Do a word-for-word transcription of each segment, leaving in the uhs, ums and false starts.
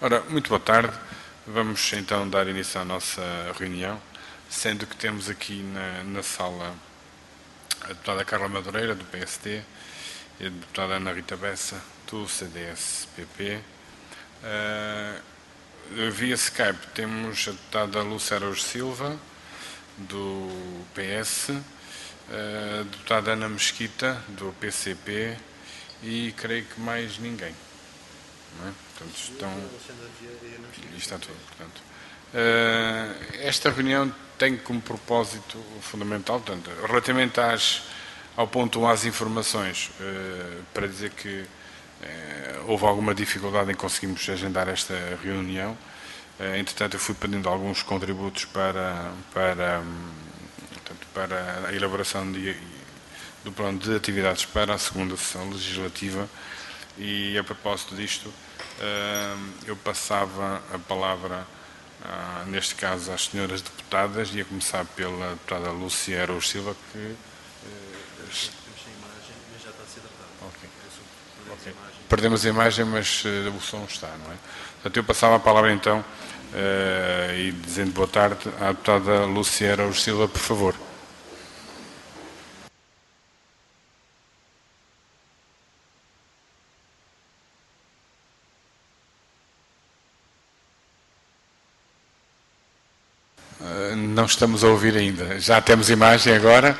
Ora, muito boa tarde. Vamos então dar início à nossa reunião, sendo que temos aqui na, na sala a deputada Carla Madureira, do P S D, e a deputada Ana Rita Bessa, do C D S P P. Uh, via Skype temos a deputada Lúcia Araújo Silva, do P S, a deputada Ana Mesquita, do P C P, e creio que mais ninguém. Não é? Portanto, estão... E está tudo. Portanto, uh, esta reunião tem como propósito fundamental, portanto, relativamente às, ao ponto um, às informações, uh, para dizer que uh, houve alguma dificuldade em conseguirmos agendar esta reunião. Uh, entretanto, eu fui pedindo alguns contributos para, para, um, portanto, para a elaboração de, do plano de atividades para a segunda sessão legislativa. E, a propósito disto, eu passava a palavra, neste caso, às senhoras deputadas, e a começar pela deputada Lúcia Araújo Silva, que... Okay. Okay. Perdemos a imagem, mas o som está, não é? Portanto, eu passava a palavra, então, e dizendo boa tarde, à deputada Lúcia Araújo Silva, por favor. Não estamos a ouvir ainda. Já temos imagem agora?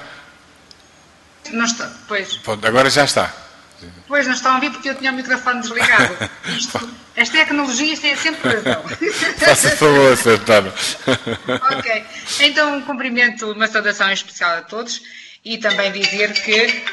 Não está, pois. Agora já está. Pois, não estão a ouvir porque eu tinha o microfone desligado. Isto, as tecnologias têm sempre razão. Faça favor, senhor deputado. Ok. Então, um cumprimento, uma saudação especial a todos e também dizer que...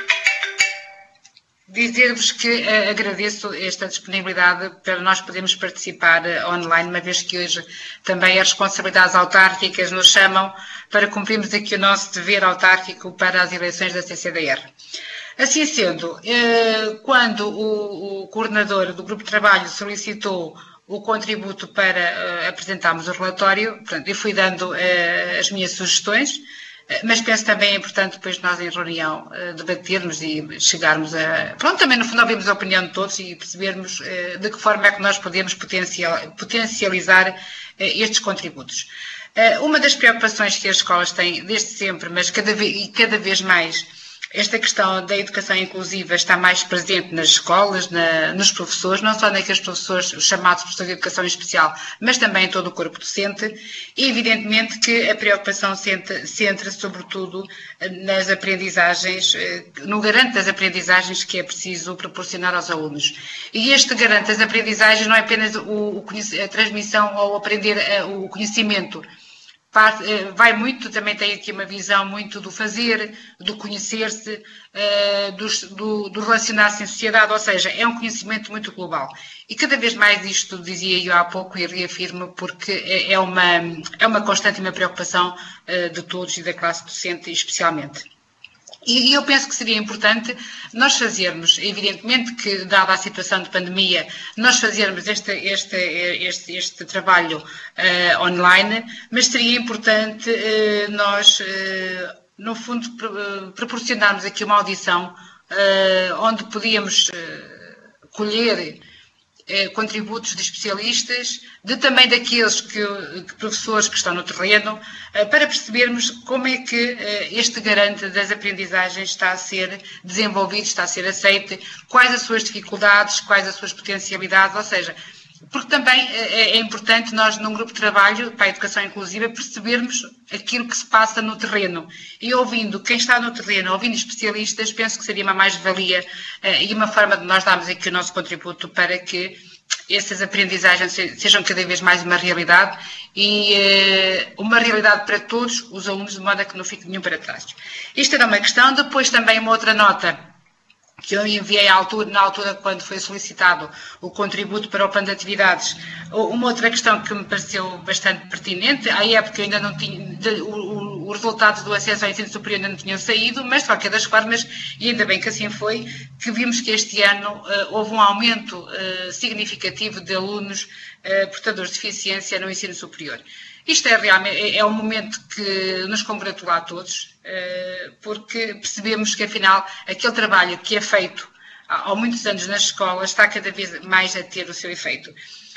Dizer-vos que uh, agradeço esta disponibilidade para nós podermos participar uh, online, uma vez que hoje também as responsabilidades autárquicas nos chamam para cumprirmos aqui o nosso dever autárquico para as eleições da C C D R. Assim sendo, uh, quando o, o coordenador do grupo de trabalho solicitou o contributo para uh, apresentarmos o relatório, portanto, eu fui dando uh, as minhas sugestões, mas penso também é importante depois nós em reunião uh, debatermos e chegarmos a... Pronto, também no fundo ouvimos a opinião de todos e percebermos uh, de que forma é que nós podemos potencial, potencializar uh, estes contributos. Uh, uma das preocupações que as escolas têm desde sempre, mas cada vez, e cada vez mais, esta questão da educação inclusiva está mais presente nas escolas, na, nos professores, não só naqueles professores, os chamados professores de educação especial, mas também em todo o corpo docente, e evidentemente que a preocupação centra, centra sobretudo nas aprendizagens, no garante das aprendizagens que é preciso proporcionar aos alunos. E este garante das aprendizagens não é apenas o, o, a transmissão ou aprender o conhecimento, vai muito, também tem aqui uma visão muito do fazer, do conhecer-se, do, do relacionar-se em sociedade, ou seja, é um conhecimento muito global. E cada vez mais isto, dizia eu há pouco e reafirmo, porque é uma, é uma constante e uma preocupação de todos e da classe docente especialmente. E eu penso que seria importante nós fazermos, evidentemente que, dada a situação de pandemia, nós fazermos este, este, este, este trabalho uh, online, mas seria importante uh, nós, uh, no fundo, uh, proporcionarmos aqui uma audição uh, onde podíamos uh, colher contributos de especialistas, de também daqueles que, que professores que estão no terreno, para percebermos como é que este garante das aprendizagens está a ser desenvolvido, está a ser aceito, quais as suas dificuldades, quais as suas potencialidades, ou seja, porque também é importante nós, num grupo de trabalho para a educação inclusiva, percebermos aquilo que se passa no terreno. E ouvindo quem está no terreno, ouvindo especialistas, penso que seria uma mais-valia e uma forma de nós darmos aqui o nosso contributo para que essas aprendizagens sejam cada vez mais uma realidade e uma realidade para todos os alunos, de modo a que não fique nenhum para trás. Isto era uma questão. Depois também uma outra nota que eu enviei à altura, na altura quando foi solicitado o contributo para o plano de atividades. Uma outra questão que me pareceu bastante pertinente, à época ainda não tinha, os resultados do acesso ao ensino superior ainda não tinham saído, mas de qualquer das formas, e ainda bem que assim foi, que vimos que este ano uh, houve um aumento uh, significativo de alunos uh, portadores de deficiência no ensino superior. Isto é realmente é um momento que nos congratula a todos, porque percebemos que, afinal, aquele trabalho que é feito há muitos anos nas escolas está cada vez mais a ter o seu efeito.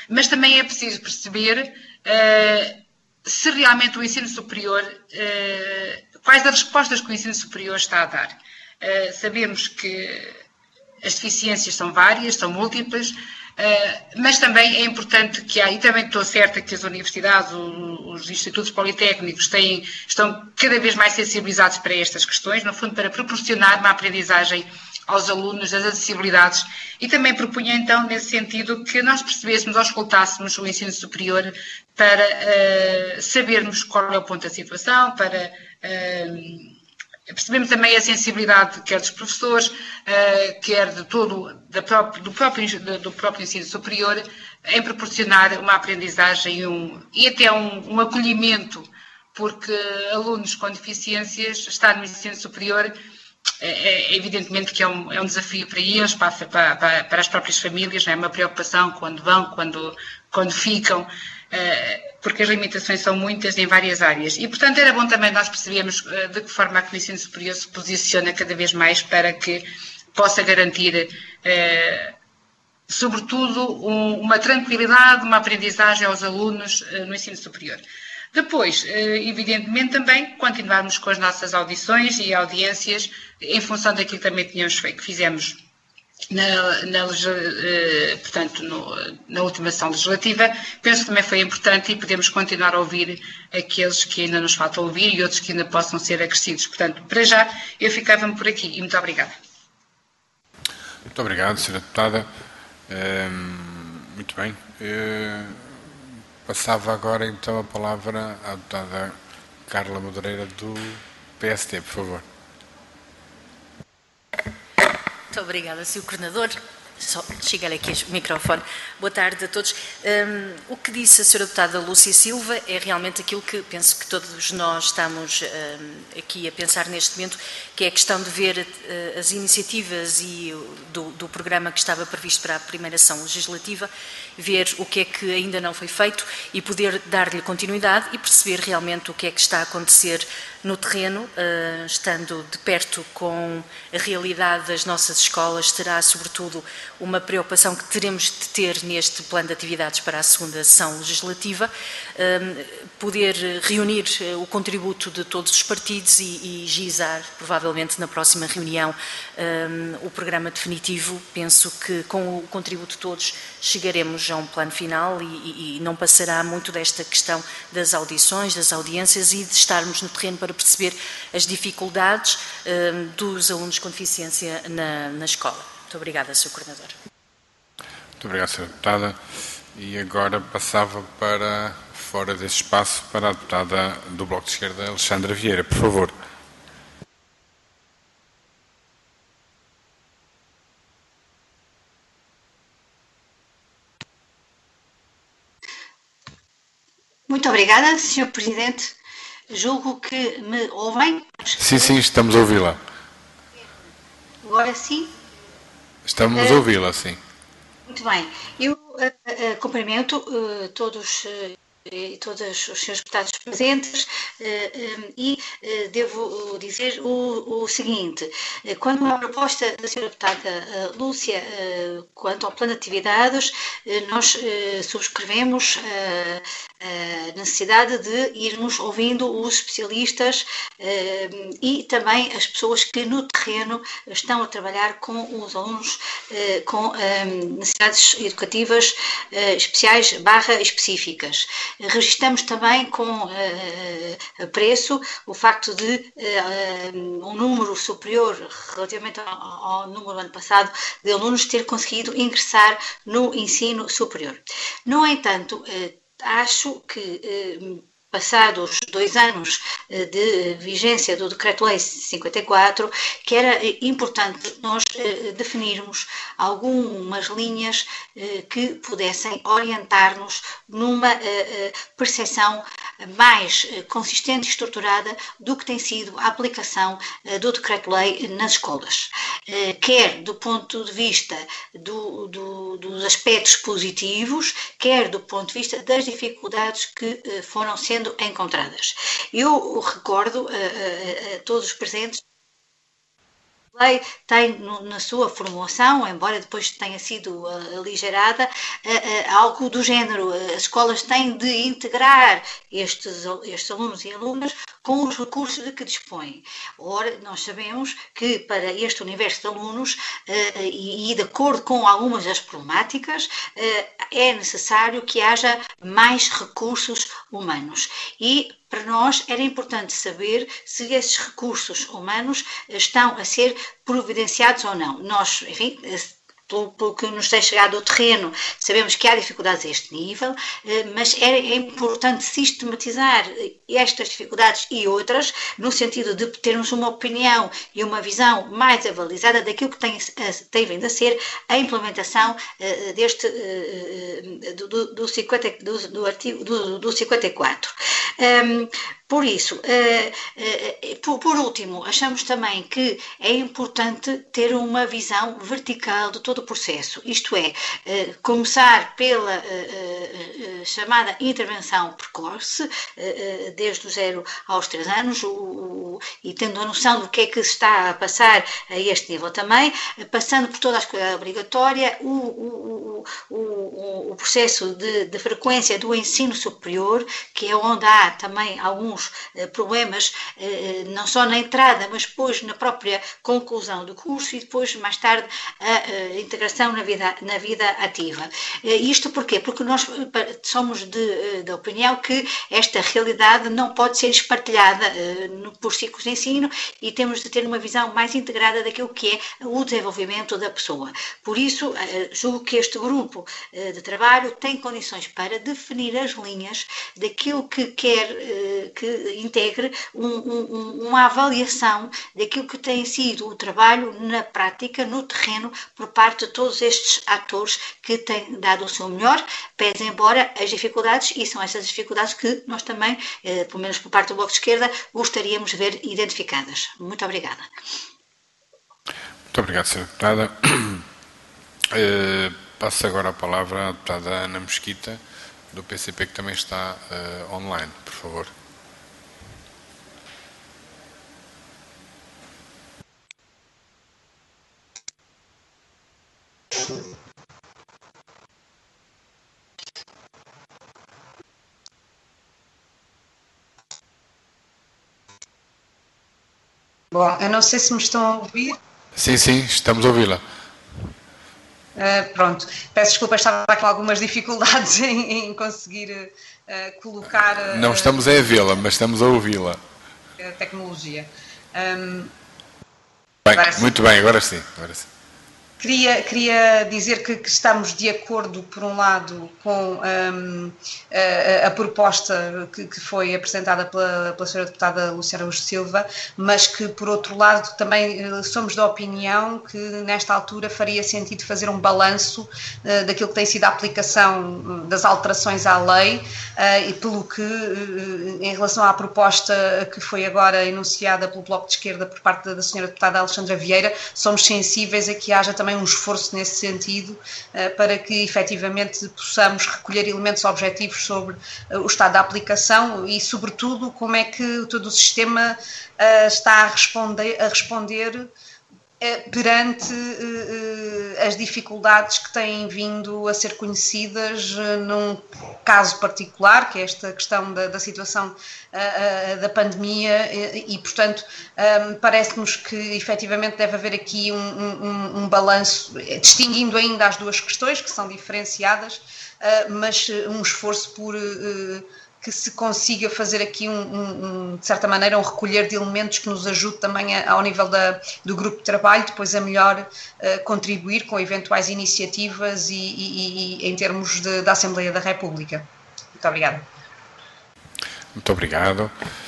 mas também é preciso perceber uh, se realmente o ensino superior, uh, quais as respostas que o ensino superior está a dar. Uh, sabemos que as deficiências são várias, são múltiplas, uh, mas também é importante que há, e também estou certa que as universidades, os, os institutos politécnicos têm, estão cada vez mais sensibilizados para estas questões, no fundo para proporcionar uma aprendizagem aos alunos das acessibilidades, e também propunha então nesse sentido que nós percebêssemos ou escutássemos o ensino superior para uh, sabermos qual é o ponto da situação, para uh, percebemos também a sensibilidade quer dos professores, uh, quer de todo, da próprio, do, próprio, do próprio ensino superior, em proporcionar uma aprendizagem um, e até um, um acolhimento, porque alunos com deficiências estar no ensino superior é, é evidentemente que é um, é um desafio para eles, para, para, para as próprias famílias, não é uma preocupação quando vão, quando, quando ficam, porque as limitações são muitas em várias áreas. E, portanto, era bom também nós percebermos de que forma a o ensino superior se posiciona cada vez mais para que possa garantir, sobretudo, uma tranquilidade, uma aprendizagem aos alunos no ensino superior. Depois, evidentemente, também continuarmos com as nossas audições e audiências em função daquilo que também tínhamos feito, que fizemos na, na, portanto, no, na última sessão legislativa. Penso que também foi importante e podemos continuar a ouvir aqueles que ainda nos faltam ouvir e outros que ainda possam ser acrescidos. Portanto, para já, eu ficava-me por aqui e muito obrigada. Muito obrigado, senhora Deputada. Hum, muito bem. Uh... Passava agora então a palavra à deputada Carla Moreira do P S D, por favor. Muito obrigada, senhor Coordenador. Só chegar aqui o microfone. Boa tarde a todos. Um, o que disse a senhora deputada Lúcia Silva é realmente aquilo que penso que todos nós estamos um, aqui a pensar neste momento, que é a questão de ver uh, as iniciativas e do, do programa que estava previsto para a primeira ação legislativa, ver o que é que ainda não foi feito e poder dar-lhe continuidade e perceber realmente o que é que está a acontecer no terreno, uh, estando de perto com a realidade das nossas escolas. Terá, sobretudo, uma preocupação que teremos de ter neste plano de atividades para a segunda sessão legislativa, uh, poder reunir uh, o contributo de todos os partidos e, e gizar, provavelmente, na próxima reunião, uh, o programa definitivo. Penso que, com o contributo de todos, chegaremos a um plano final e, e, e não passará muito desta questão das audições, das audiências e de estarmos no terreno para perceber as dificuldades uh, dos alunos com deficiência na, na escola. Muito obrigada, senhor Coordenador. Muito obrigado, senhora Deputada. E agora passava para fora deste espaço para a deputada do Bloco de Esquerda, Alexandra Vieira, por favor. Muito obrigada, senhor Presidente. Julgo que me ouvem. Sim, sim, estamos a ouvi-la. Agora sim? Estamos a ouvi-la, sim. Muito bem. Eu uh, uh, cumprimento uh, todos uh, e todos os senhores deputados presentes uh, um, e uh, devo dizer o, o seguinte: quando a proposta da senhora deputada uh, Lúcia, uh, quanto ao plano de atividades, uh, nós uh, subscrevemos uh, a necessidade de irmos ouvindo os especialistas uh, e também as pessoas que no terreno estão a trabalhar com os alunos uh, com um, necessidades educativas uh, especiais barra específicas. Registramos também com uh, apreço o facto de uh, um número superior relativamente ao, ao número do ano passado de alunos ter conseguido ingressar no ensino superior. No entanto, uh, acho que, passados dois anos de vigência do Decreto-Lei cinquenta e quatro, que era importante nós definirmos algumas linhas que pudessem orientar-nos numa percepção mais consistente e estruturada do que tem sido a aplicação do Decreto-Lei nas escolas, quer do ponto de vista do, do, dos aspectos positivos, quer do ponto de vista das dificuldades que foram sendo encontradas. Eu recordo a, a, a todos os presentes lei tem no, na sua formulação, embora depois tenha sido uh, aligerada, uh, uh, algo do género. As escolas têm de integrar estes, estes alunos e alunas com os recursos de que dispõem. Ora, nós sabemos que para este universo de alunos, uh, e, e de acordo com algumas das problemáticas, uh, é necessário que haja mais recursos humanos. E para nós era importante saber se esses recursos humanos estão a ser providenciados ou não. Nós, enfim, pelo, pelo que nos tem chegado ao terreno, sabemos que há dificuldades a este nível, mas é, é importante sistematizar estas dificuldades e outras, no sentido de termos uma opinião e uma visão mais avalizada daquilo que tem, tem vindo a ser a implementação deste, do, do, do, cinquenta, do, do artigo do, do cinquenta e quatro. Um, por isso, uh, uh, por, por último, achamos também que é importante ter uma visão vertical de todo o processo, isto é, uh, começar pela uh, uh, chamada intervenção precoce, uh, desde o zero aos três anos, o, o, e tendo a noção do que é que se está a passar a este nível também, uh, passando por toda a escola obrigatória, o, o, o, o, o processo de, de frequência do ensino superior, que é onde há também alguns uh, problemas, uh, não só na entrada, mas depois na própria conclusão do curso e depois, mais tarde, a, a integração na vida, na vida ativa. Uh, isto porquê? Porque nós somos de, da opinião que esta realidade não pode ser espartilhada uh, no, por ciclos de ensino e temos de ter uma visão mais integrada daquilo que é o desenvolvimento da pessoa. Por isso, uh, julgo que este grupo uh, de trabalho tem condições para definir as linhas daquilo que quer que integre um, um, uma avaliação daquilo que tem sido o trabalho na prática, no terreno, por parte de todos estes atores que têm dado o seu melhor, pese embora as dificuldades, e são essas dificuldades que nós também, eh, pelo menos por parte do Bloco de Esquerda, gostaríamos de ver identificadas. Muito obrigada. Muito obrigado, senhora Deputada. Uh, passo agora a palavra à Deputada Ana Mesquita, do P C P, que também está uh, online, por favor. Bom, eu não sei se me estão a ouvir. Sim, sim, estamos a ouvi-la. Uh, pronto, peço desculpa, estava com algumas dificuldades em, em conseguir uh, colocar... Uh, não estamos a vê-la, mas estamos a ouvi-la. A tecnologia. Um, bem, muito bem, agora sim. Agora sim. Queria, queria dizer que, que estamos de acordo, por um lado, com um, a, a proposta que, que foi apresentada pela, pela senhora deputada Lúcia Araújo Silva, mas que, por outro lado, também somos da opinião que, nesta altura, faria sentido fazer um balanço uh, daquilo que tem sido a aplicação das alterações à lei uh, e pelo que, uh, em relação à proposta que foi agora enunciada pelo Bloco de Esquerda por parte da senhora deputada Alexandra Vieira, somos sensíveis a que haja também um esforço nesse sentido uh, para que efetivamente possamos recolher elementos objetivos sobre uh, o estado da aplicação e, sobretudo, como é que todo o sistema uh, está a responder, a responder uh, perante uh, as dificuldades que têm vindo a ser conhecidas uh, num caso particular, que é esta questão da, da situação uh, uh, da pandemia e, e portanto, um, parece-nos que efetivamente deve haver aqui um, um, um balanço, distinguindo ainda as duas questões, que são diferenciadas, uh, mas um esforço por... Uh, que se consiga fazer aqui, um, um, um, de certa maneira, um recolher de elementos que nos ajude também a, ao nível da, do grupo de trabalho, depois a melhor uh, contribuir com eventuais iniciativas e, e, e em termos de, da Assembleia da República. Muito obrigada. Muito obrigado.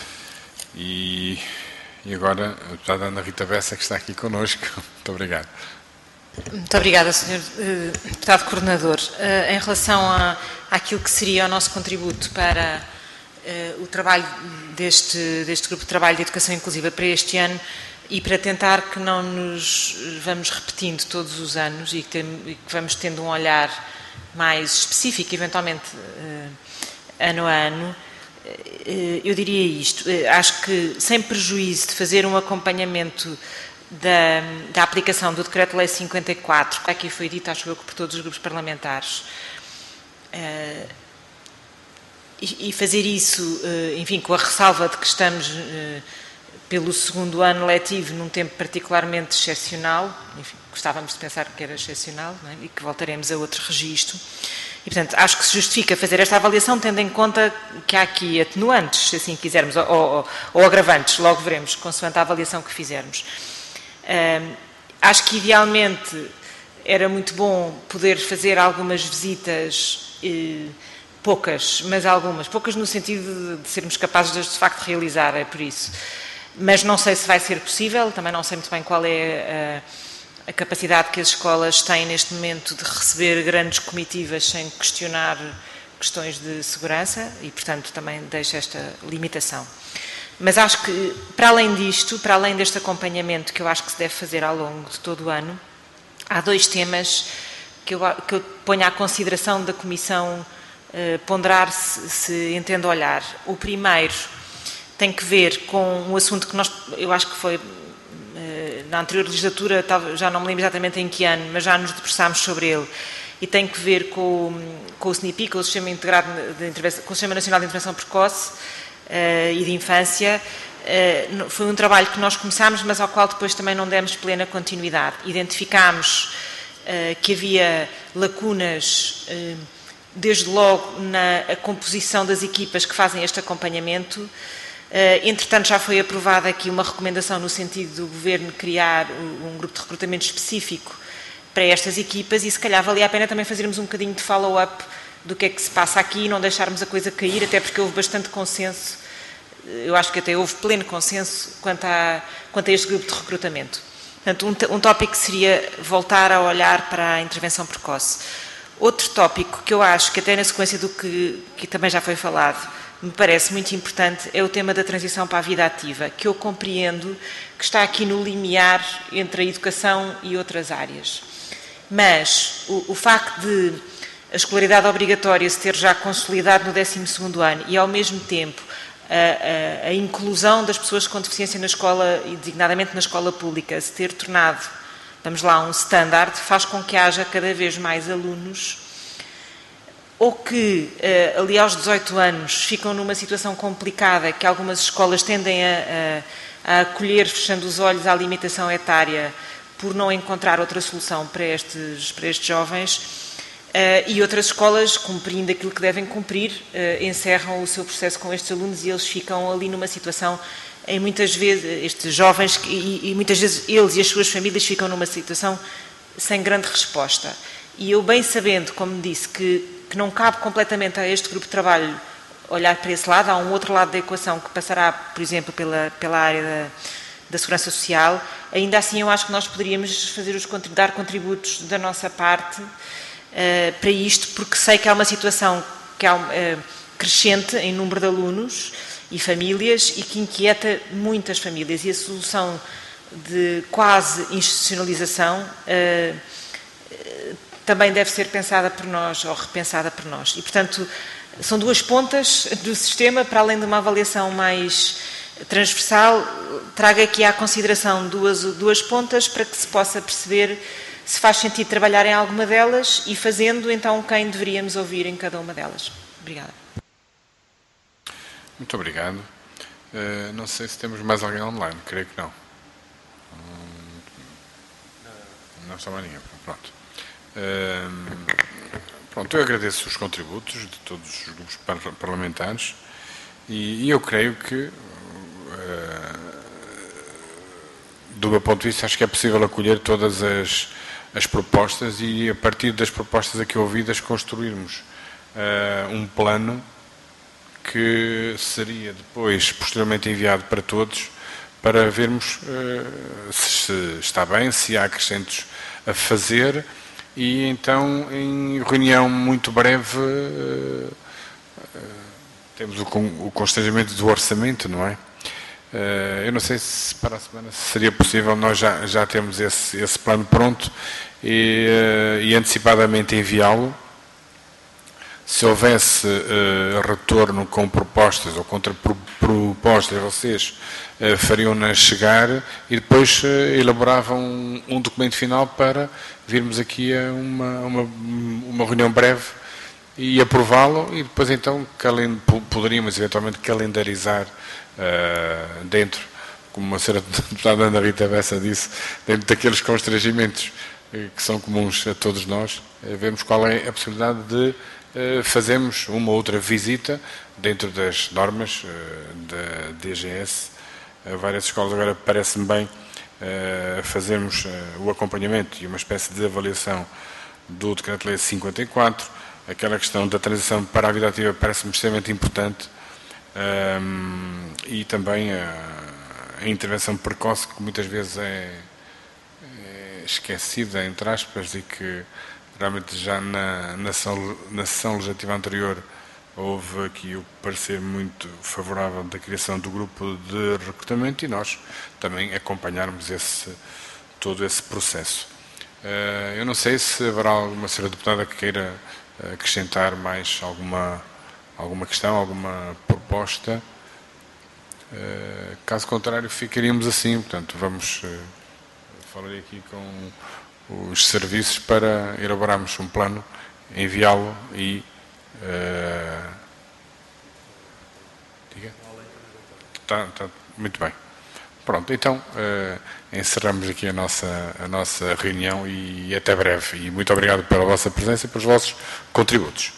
E, e agora a deputada Ana Rita Bessa, que está aqui connosco. Muito obrigado. Muito obrigada, senhor uh, Deputado Coordenador. Uh, em relação a, àquilo que seria o nosso contributo para uh, o trabalho deste, deste grupo de trabalho de educação inclusiva para este ano e para tentar que não nos vamos repetindo todos os anos e que, tem, e que vamos tendo um olhar mais específico, eventualmente, uh, ano a ano, uh, eu diria isto. Uh, acho que, sem prejuízo de fazer um acompanhamento da, da aplicação do Decreto-Lei cinquenta e quatro, que aqui foi dito, acho eu, que por todos os grupos parlamentares, uh, e, e fazer isso, uh, enfim, com a ressalva de que estamos uh, pelo segundo ano letivo num tempo particularmente excepcional, enfim, gostávamos de pensar que era excepcional, não é? E que voltaremos a outro registro. E, portanto, acho que se justifica fazer esta avaliação tendo em conta que há aqui atenuantes, se assim quisermos, ou, ou, ou agravantes, logo veremos, consoante a avaliação que fizermos. Uh, acho que, idealmente, era muito bom poder fazer algumas visitas, eh, poucas, mas algumas, poucas no sentido de, de sermos capazes de, de facto, realizar, é por isso. Mas não sei se vai ser possível, também não sei muito bem qual é a... a capacidade que as escolas têm neste momento de receber grandes comitivas sem questionar questões de segurança e, portanto, também deixa esta limitação. Mas acho que, para além disto, para além deste acompanhamento que eu acho que se deve fazer ao longo de todo o ano, há dois temas que eu, que eu ponho à consideração da Comissão eh, ponderar se, se entende olhar. O primeiro tem que ver com um assunto que nós, eu acho que foi... na anterior legislatura, já não me lembro exatamente em que ano, mas já nos debruçámos sobre ele, e tem que ver com, com o S N I P I, com o Sistema, Integrado de Intervenção, com o Sistema Nacional de Intervenção Precoce uh, e de Infância. Uh, foi um trabalho que nós começámos, mas ao qual depois também não demos plena continuidade. Identificámos uh, que havia lacunas, uh, desde logo na composição das equipas que fazem este acompanhamento. Uh, entretanto, já foi aprovada aqui uma recomendação no sentido do Governo criar um grupo de recrutamento específico para estas equipas e, se calhar, valia a pena também fazermos um bocadinho de follow-up do que é que se passa aqui e não deixarmos a coisa cair, até porque houve bastante consenso, eu acho que até houve pleno consenso quanto a, quanto a este grupo de recrutamento. Portanto, um, um tópico seria voltar a olhar para a intervenção precoce. Outro tópico que eu acho que até na sequência do que, que também já foi falado, me parece muito importante, é o tema da transição para a vida ativa, que eu compreendo que está aqui no limiar entre a educação e outras áreas. Mas o, o facto de a escolaridade obrigatória se ter já consolidado no décimo segundo ano e, ao mesmo tempo, a, a, a inclusão das pessoas com deficiência na escola, e designadamente na escola pública, se ter tornado, vamos lá, um standard, faz com que haja cada vez mais alunos ou que, ali aos dezoito anos, ficam numa situação complicada, que algumas escolas tendem a, a, a acolher, fechando os olhos à limitação etária, por não encontrar outra solução para estes, para estes jovens, e outras escolas, cumprindo aquilo que devem cumprir, encerram o seu processo com estes alunos e eles ficam ali numa situação, em muitas vezes, estes jovens, e, e muitas vezes eles e as suas famílias ficam numa situação sem grande resposta. E eu, bem sabendo, como disse, que que não cabe completamente a este grupo de trabalho olhar para esse lado, há um outro lado da equação que passará, por exemplo, pela, pela área da, da segurança social, ainda assim eu acho que nós poderíamos fazer os, dar contributos da nossa parte uh, para isto, porque sei que há uma situação que há, uh, crescente em número de alunos e famílias e que inquieta muitas famílias, e a solução de quase institucionalização uh, também deve ser pensada por nós, ou repensada por nós. E, portanto, são duas pontas do sistema, para além de uma avaliação mais transversal, trago aqui à consideração duas, duas pontas para que se possa perceber se faz sentido trabalhar em alguma delas e, fazendo, então, quem deveríamos ouvir em cada uma delas. Obrigada. Muito obrigado. Uh, não sei se temos mais alguém online, creio que não. Hum, não está mais ninguém, pronto. Uh, pronto, eu agradeço os contributos de todos os grupos par parlamentares e, e eu creio que, uh, do meu ponto de vista, acho que é possível acolher todas as, as propostas e, a partir das propostas aqui ouvidas, construirmos uh, um plano que seria depois, posteriormente, enviado para todos, para vermos uh, se está bem, se há acrescentos a fazer. E então, em reunião muito breve, uh, uh, temos o, o constrangimento do orçamento, não é? Uh, eu não sei se para a semana seria possível nós já, já temos esse, esse plano pronto e, uh, e antecipadamente enviá-lo, se houvesse uh, retorno com propostas ou contra propostas, vocês uh, fariam-nas chegar e depois uh, elaboravam um, um documento final para virmos aqui a uma, uma, uma reunião breve e aprová-lo, e depois então poderíamos eventualmente calendarizar uh, dentro, como a senhora deputada Ana Rita Bessa disse, dentro daqueles constrangimentos que são comuns a todos nós, vemos qual é a possibilidade de uh, fazermos uma ou outra visita dentro das normas uh, da D G S a várias escolas. Agora parece-me bem uh, fazermos uh, o acompanhamento e uma espécie de avaliação do Decreto-Lei cinquenta e quatro, aquela questão da transição para a vida ativa parece-me extremamente importante, um, e também a, a intervenção precoce, que muitas vezes é esquecida, entre aspas, e que realmente já na, na, sessão, na sessão legislativa anterior houve aqui o parecer muito favorável da criação do grupo de recrutamento e nós também acompanharmos esse, todo esse processo. Uh, eu não sei se haverá alguma senhora deputada que queira acrescentar mais alguma, alguma questão, alguma proposta. Uh, caso contrário, ficaríamos assim, portanto, vamos... Uh, Falarei aqui com os serviços para elaborarmos um plano, enviá-lo e... Uh, diga? Tá, tá, muito bem. Pronto, então uh, encerramos aqui a nossa, a nossa reunião e até breve. E muito obrigado pela vossa presença e pelos vossos contributos.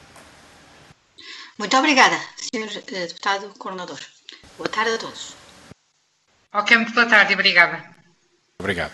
Muito obrigada, senhor Deputado Coordenador. Boa tarde a todos. Ok, muito boa tarde, obrigada. Obrigado.